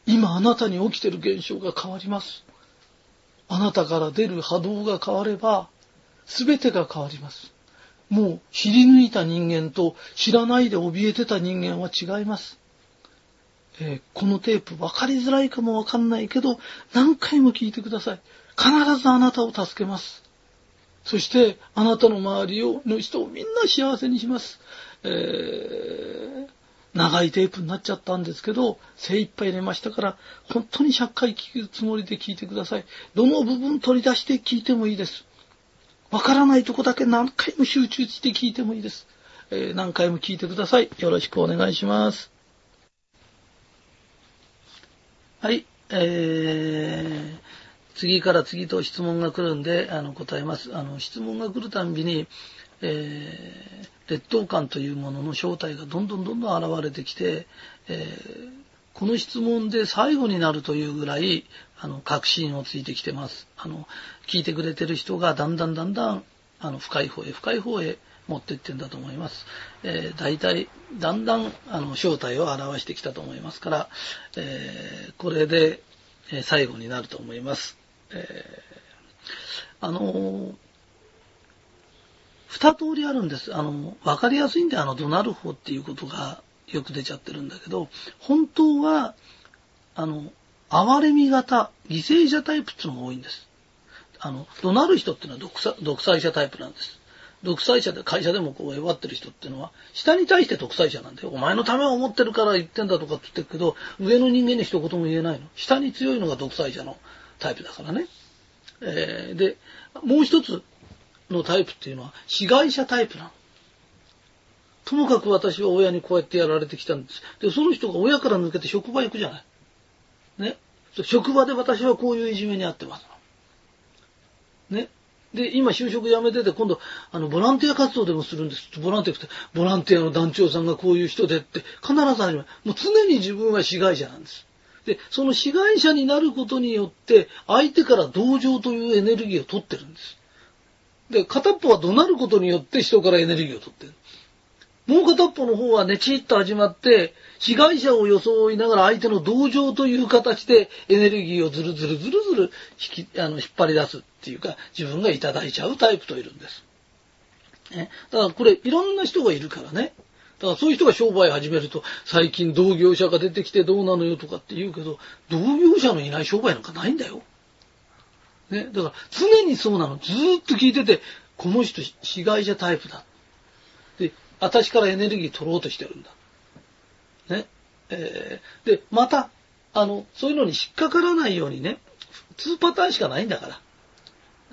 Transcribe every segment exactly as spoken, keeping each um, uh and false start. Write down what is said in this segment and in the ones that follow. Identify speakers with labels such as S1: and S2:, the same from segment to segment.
S1: 今あなたに起きている現象が変わります。あなたから出る波動が変われば全てが変わります。もう知り抜いた人間と知らないで怯えてた人間は違います。えー、このテープ分かりづらいかも分かんないけど何回も聞いてください。必ずあなたを助けます。そしてあなたの周りをの人をみんな幸せにします。えー、長いテープになっちゃったんですけど精一杯入れましたから本当にひゃっかい聞くつもりで聞いてください。どの部分取り出して聞いてもいいです。わからないとこだけ何回も集中して聞いてもいいです。えー、何回も聞いてください。よろしくお願いします。はい、えー次から次と質問が来るんであの答えます。あの質問が来るたんびに、えー、劣等感というものの正体がどんどんどんどん現れてきて、えー、この質問で最後になるというぐらいあの確信をついてきてます。あの聞いてくれてる人がだんだんだんだんあの深い方へ深い方へ持っていってんだと思います。えー、だいたいだんだんあの正体を表してきたと思いますから、えー、これで最後になると思います。えー、あのー、二通りあるんです。あの分かりやすいんであの怒鳴る方っていうことがよく出ちゃってるんだけど、本当はあの哀れみ型犠牲者タイプっていうのが多いんです。あの怒鳴る人っていうのは独裁、独裁者タイプなんです。独裁者で会社でもこう弱ってる人っていうのは下に対して独裁者なんだよ。お前のためを思ってるから言ってんだとかって言ってるけど上の人間に一言も言えないの。下に強いのが独裁者のタイプだからね。えー、でもう一つのタイプっていうのは被害者タイプなの。ともかく私は親にこうやってやられてきたんです。でその人が親から抜けて職場行くじゃない。ね。職場で私はこういういじめにあってます。ね。で今就職辞めてて今度あのボランティア活動でもするんです。ボランティアってボランティアの団長さんがこういう人でって必ずあります。もう常に自分は被害者なんです。でその被害者になることによって相手から同情というエネルギーを取ってるんです。で片っぽは怒鳴ることによって人からエネルギーを取ってる。もう片っぽの方はねちっと始まって被害者を装いながら相手の同情という形でエネルギーをずるずるずるずる引きあの引っ張り出すっていうか自分がいただいちゃうタイプといるんです。ね、だからこれいろんな人がいるからね。だからそういう人が商売始めると最近同業者が出てきてどうなのよとかって言うけど同業者のいない商売なんかないんだよ。ね、だから常にそうなの。ずーっと聞いててこの人被害者タイプだ。で私からエネルギー取ろうとしてるんだ。ねえー、でまたあのそういうのに引っかからないようにねにパターンしかないんだから。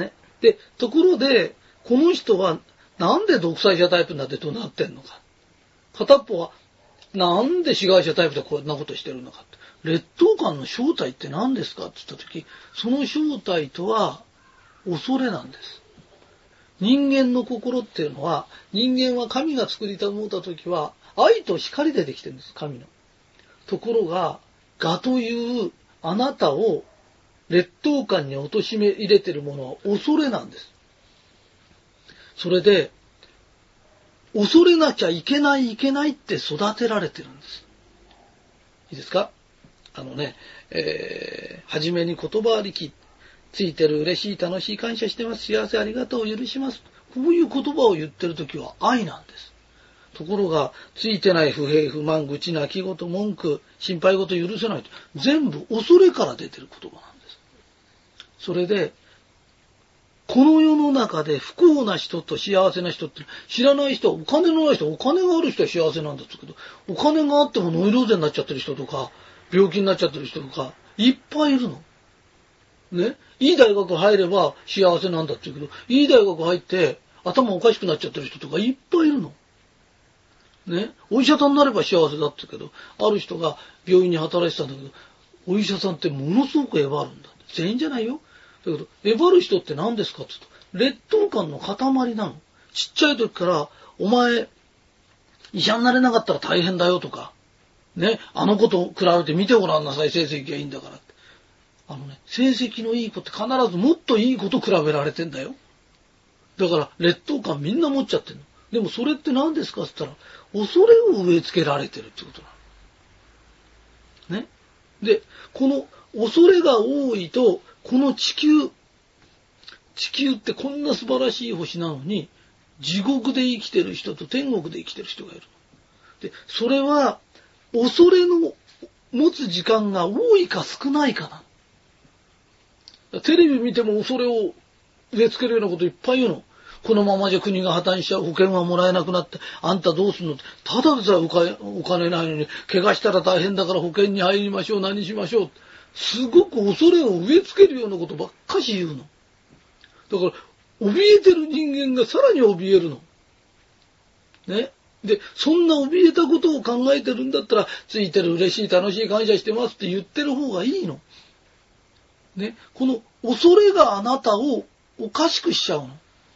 S1: ね、でところでこの人はなんで独裁者タイプになって怒鳴ってんのか。片っぽはなんで被害者タイプでこんなことしてるのかって。劣等感の正体って何ですかって言った時その正体とは恐れなんです。人間の心っていうのは人間は神が作りたもうた時は愛と光でできてるんです。神のところが我というあなたを劣等感に貶め入れてるものは恐れなんです。それで恐れなきゃいけないいけないって育てられてるんです。いいですか。あのね、えー、初めに言葉ありきついてる嬉しい楽しい感謝してます幸せありがとう許しますこういう言葉を言ってるときは愛なんです。ところがついてない不平不満愚痴泣き言文句心配事許せないと全部恐れから出てる言葉なんです。それでこの世の中で不幸な人と幸せな人って知らない人はお金のない人お金がある人は幸せなんだけどお金があってもノイローゼになっちゃってる人とか病気になっちゃってる人とかいっぱいいるの。ね、いい大学入れば幸せなんだって言うけどいい大学入って頭おかしくなっちゃってる人とかいっぱいいるの。ね、お医者さんになれば幸せだって言うけどある人が病院に働いてたんだけどお医者さんってものすごくえばるんだ。全員じゃないよ。だけどえばる人って何ですかって言うと劣等感の塊なの。ちっちゃい時からお前医者になれなかったら大変だよとかねあの子と比べて見てごらんなさい成績がいいんだからってあのね成績のいい子って必ずもっといい子と比べられてんだよ。だから劣等感みんな持っちゃってるの。でもそれって何ですかって言ったら恐れを植え付けられてるってことなのね。 で、この恐れが多いと、この地球、地球ってこんな素晴らしい星なのに、地獄で生きてる人と天国で生きてる人がいる。で、それは、恐れの持つ時間が多いか少ないかな。テレビ見ても恐れを植え付けるようなこといっぱい言うの。このままじゃ国が破綻しちゃう、保険がもらえなくなって、あんたどうすんのって。ただでさえお金、お金ないのに、怪我したら大変だから保険に入りましょう、何しましょう。すごく恐れを植え付けるようなことばっかし言うの。だから、怯えてる人間がさらに怯えるの。ね。で、そんな怯えたことを考えてるんだったら、ついてる、嬉しい、楽しい、感謝してますって言ってる方がいいの。ね。この恐れがあなたをおかしくしちゃうの。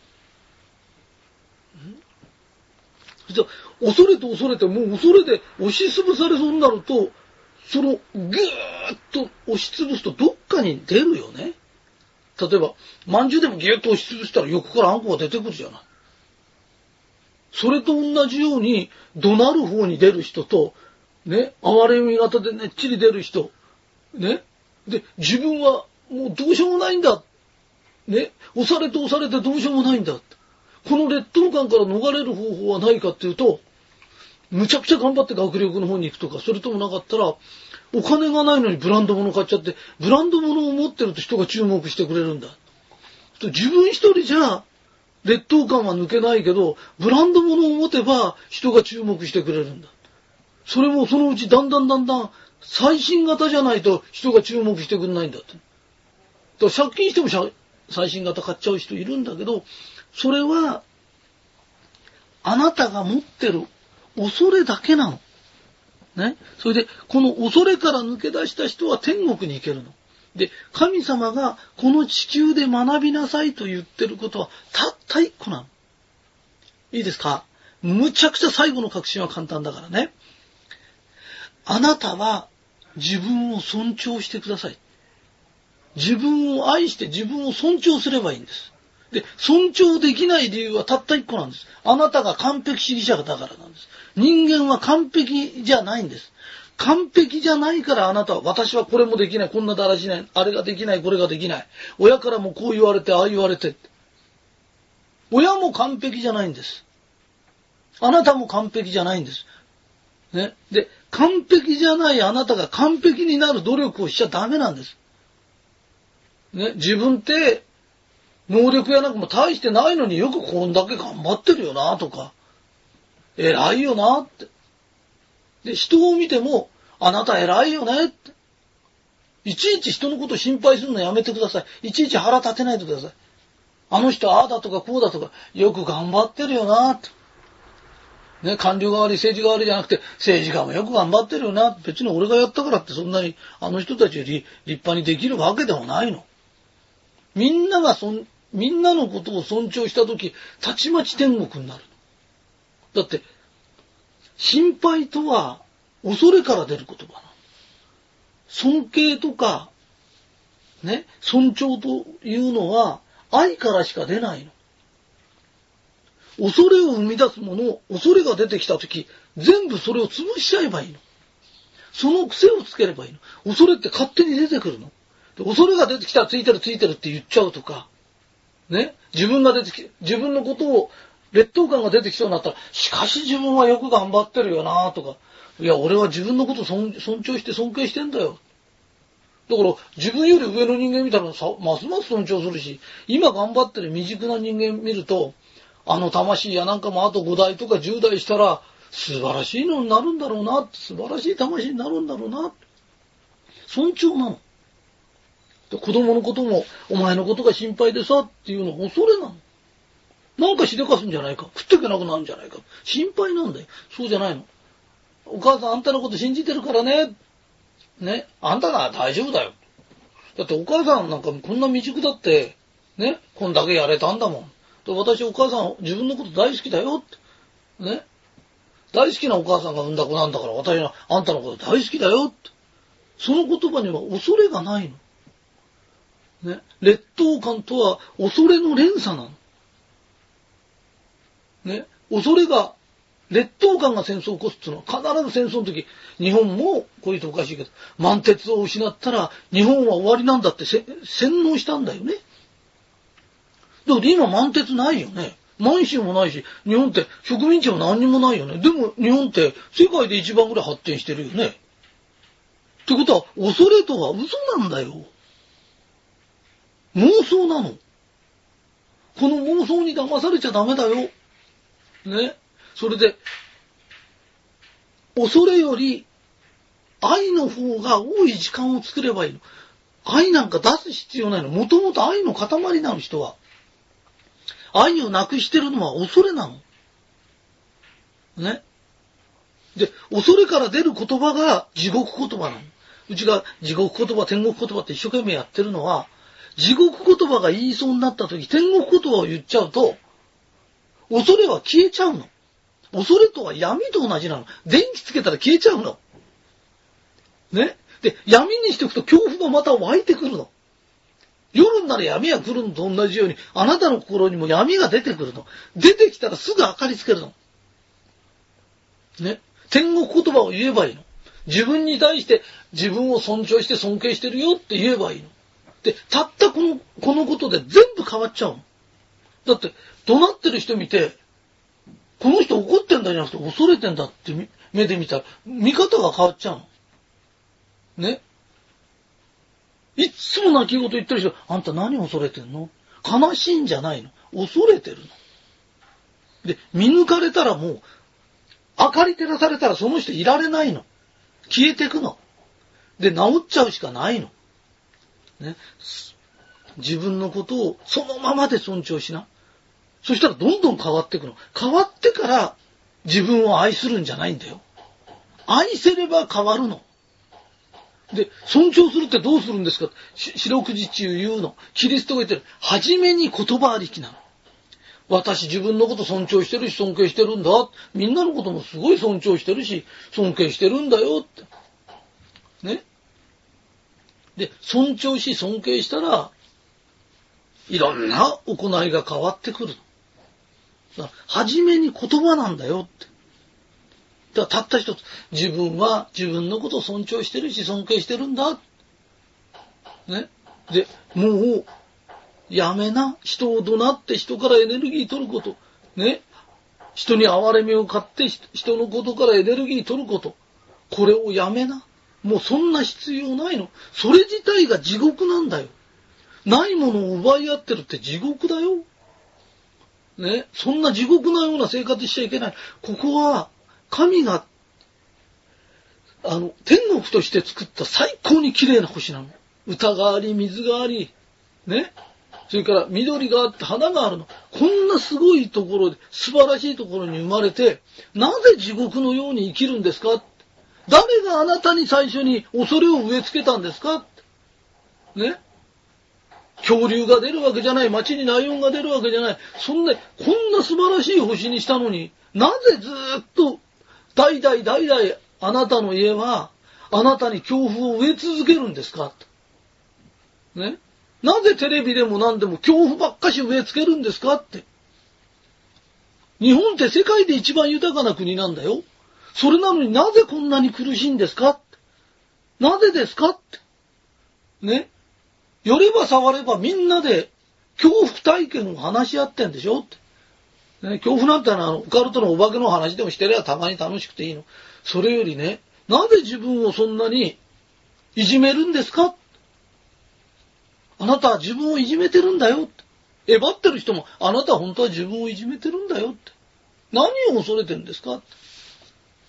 S1: 恐れと恐れて、もう恐れで押しつぶされそうになると、そのぐーっと押しつぶすとどっかに出るよね。例えば、まんじゅうでもギュッと押しつぶしたら横からあんこが出てくるじゃない。それと同じように、怒鳴る方に出る人と、ね、哀れみ型でねっちり出る人、ね、で、自分はもうどうしようもないんだ。ね、押されて押されてどうしようもないんだ。この劣等感から逃れる方法はないかっていうと、むちゃくちゃ頑張って学力の方に行くとか、それともなかったら、お金がないのにブランド物買っちゃって、ブランド物を持ってると人が注目してくれるんだ。自分一人じゃ、劣等感は抜けないけど、ブランド物を持てば人が注目してくれるんだ。それもそのうちだんだんだんだん最新型じゃないと人が注目してくれないんだって。だから借金しても最新型買っちゃう人いるんだけど、それは、あなたが持ってる恐れだけなの。ね。それで、この恐れから抜け出した人は天国に行けるの。で、神様がこの地球で学びなさいと言ってることはたった一個なの。いいですか？むちゃくちゃ最後の確信は簡単だからね。あなたは自分を尊重してください。自分を愛して自分を尊重すればいいんです。で、尊重できない理由はたった一個なんです。あなたが完璧主義者だからなんです。人間は完璧じゃないんです。完璧じゃないからあなたは、私はこれもできない、こんなだらしない、あれができない、これができない。親からもこう言われて、ああ言われて。親も完璧じゃないんです。あなたも完璧じゃないんです。ね。で、完璧じゃないあなたが完璧になる努力をしちゃダメなんです。ね。自分って、能力やなんかも大してないのによくこんだけ頑張ってるよなとか、偉いよなって。で、人を見ても、あなた偉いよねって。いちいち人のこと心配するのやめてください。いちいち腹立てないでください。あの人ああだとかこうだとか、よく頑張ってるよなって。ね、官僚側に政治側にじゃなくて、政治家もよく頑張ってるよな。別に俺がやったからってそんなにあの人たちより立派にできるわけでもないの。みんながそん、みんなのことを尊重したとき、たちまち天国になる。だって、心配とは恐れから出る言葉なの。尊敬とか、ね、尊重というのは愛からしか出ないの。恐れを生み出すもの、恐れが出てきたとき、全部それを潰しちゃえばいいの。その癖をつければいいの。恐れって勝手に出てくるの。で恐れが出てきたらついてるついてるって言っちゃうとか、ね、自分が出てき、自分のことを劣等感が出てきそうになったら、しかし自分はよく頑張ってるよなとか、いや俺は自分のことを尊重して尊敬してんだよ。だから自分より上の人間見たらさますます尊重するし、今頑張ってる未熟な人間見ると、あの魂やなんかもあとごだいとかじゅうだいしたら素晴らしいのになるんだろうな、素晴らしい魂になるんだろうな。尊重なの。で子供のこともお前のことが心配でさっていうのは恐れなの。なんかしでかすんじゃないか、食っていけなくなるんじゃないか、心配なんだよ。そうじゃないの。お母さんあんたのこと信じてるからね。ね、あんたなら大丈夫だよ。だってお母さんなんかこんな未熟だって、ね、こんだけやれたんだもん。で私お母さん自分のこと大好きだよって。ね。大好きなお母さんが産んだ子なんだから私はあんたのこと大好きだよって。その言葉には恐れがないの。ね。劣等感とは恐れの連鎖なの。ね。恐れが劣等感が戦争を起こすっていうのは必ず戦争の時、日本もこういうとおかしいけど、満鉄を失ったら日本は終わりなんだって洗脳したんだよね。だから今満鉄ないよね。満州もないし、日本って植民地も何にもないよね。でも日本って世界で一番ぐらい発展してるよね。ってことは、恐れとは嘘なんだよ。妄想なの。この妄想に騙されちゃダメだよ。ね。それで、恐れより愛の方が多い時間を作ればいいの。愛なんか出す必要ないの。もともと愛の塊なの、人は。愛をなくしてるのは恐れなの。ね。で、恐れから出る言葉が地獄言葉なの。うちが地獄言葉、天国言葉って一生懸命やってるのは、地獄言葉が言いそうになった時、天国言葉を言っちゃうと、恐れは消えちゃうの。恐れとは闇と同じなの。電気つけたら消えちゃうの。ね。で、闇にしておくと恐怖がまた湧いてくるの。夜になら闇が来るのと同じように、あなたの心にも闇が出てくるの。出てきたらすぐ明かりつけるの。ね。天国言葉を言えばいいの。自分に対して自分を尊重して尊敬してるよって言えばいいの。で、たったこの、このことで全部変わっちゃうの。だって、怒鳴ってる人見て、この人怒ってんだじゃなくて恐れてんだって目で見たら、見方が変わっちゃうの。ね。いっつも泣き言言ってる人、あんた何恐れてんの？悲しいんじゃないの。恐れてるの。で、見抜かれたらもう、明かり照らされたらその人いられないの。消えてくの。で、治っちゃうしかないの。ね。自分のことをそのままで尊重しな。そしたらどんどん変わっていくの。変わってから自分を愛するんじゃないんだよ。愛せれば変わるの。で、尊重するってどうするんですか？四六時中言うの。キリストが言ってる。はじめに言葉ありきなの。私自分のこと尊重してるし尊敬してるんだ。みんなのこともすごい尊重してるし尊敬してるんだよって。ね。で、尊重し尊敬したら、いろんな行いが変わってくる。だからはじめに言葉なんだよって。だからたった一つ、自分は自分のことを尊重してるし尊敬してるんだ。ね。で、もう、やめな。人を怒鳴って人からエネルギー取ること。ね。人に憐れみを買って人のことからエネルギー取ること。これをやめな。もうそんな必要ないの。それ自体が地獄なんだよ。ないものを奪い合ってるって地獄だよ。ね。そんな地獄のような生活しちゃいけない。ここは神が、あの、天国として作った最高に綺麗な星なの。歌があり、水があり、ね。それから緑があって花があるの。こんなすごいところで、素晴らしいところに生まれて、なぜ地獄のように生きるんですか？誰があなたに最初に恐れを植え付けたんですか？ね。恐竜が出るわけじゃない。街にライオンが出るわけじゃない。そんな、こんな素晴らしい星にしたのに、なぜずっと、代々代々あなたの家は、あなたに恐怖を植え続けるんですか？ね。なぜテレビでも何でも恐怖ばっかし植え付けるんですかって。日本って世界で一番豊かな国なんだよ。それなのになぜこんなに苦しいんですかって。なぜですかって。ね。寄れば触ればみんなで恐怖体験を話し合ってんでしょって。ね、恐怖なんてのはあのオカルトのお化けの話でもしてればたまに楽しくていいの。それよりね、なぜ自分をそんなにいじめるんですか？あなたは自分をいじめてるんだよって。えばってる人もあなたは本当は自分をいじめてるんだよって。何を恐れてるんですかって。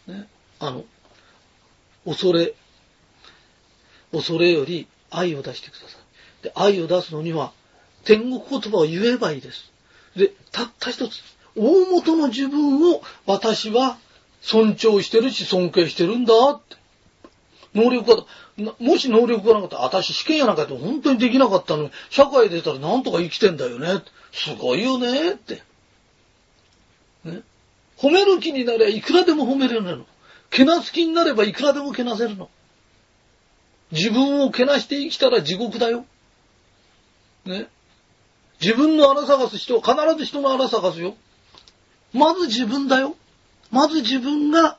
S1: ね、あの、恐れ、恐れより愛を出してください。で、愛を出すのには天国言葉を言えばいいです。で、たった一つ、大元の自分を私は尊重してるし尊敬してるんだって。能力が、もし能力がなかったら、私試験やなんかやって本当にできなかったのに、社会出たらなんとか生きてんだよね。すごいよねって。ね。褒める気になればいくらでも褒めれるの。けなす気になればいくらでもけなせるの。自分をけなして生きたら地獄だよ。ね。自分の穴探す人は必ず人の穴探すよ。まず自分だよ。 まず自分が、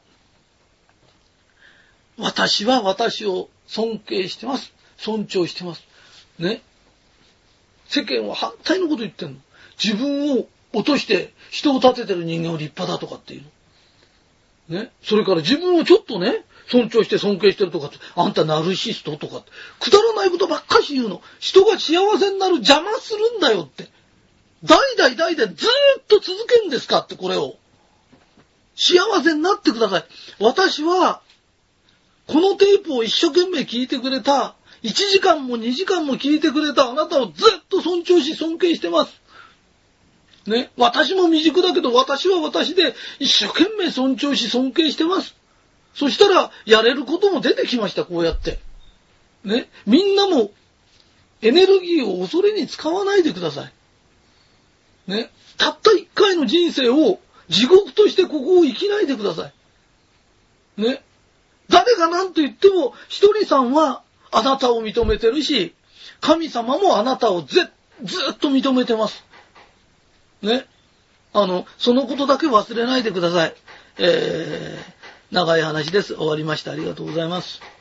S1: 私は私を尊敬してます。尊重してます。ね。世間は反対のこと言ってんの。自分を落として人を立ててる人間を立派だとかっていうの。ね。それから自分をちょっとね、尊重して尊敬してるとかって、あんたナルシストとかって、くだらないことばっかし言うの。人が幸せになる邪魔するんだよって。代々代々ずーっと続けんですかってこれを。幸せになってください。私は、このテープを一生懸命聞いてくれた、いちじかんもにじかんも聞いてくれたあなたをずっと尊重し尊敬してます。ね。私も未熟だけど私は私で一生懸命尊重し尊敬してます。そしたらやれることも出てきました、こうやって。ね。みんなもエネルギーを恐れに使わないでください。ね。たった一回の人生を地獄としてここを生きないでください。ね。誰が何と言っても、ひとりさんはあなたを認めてるし、神様もあなたをず、ずっと認めてます。ね。あの、そのことだけ忘れないでください。えー、長い話です。終わりました。ありがとうございます。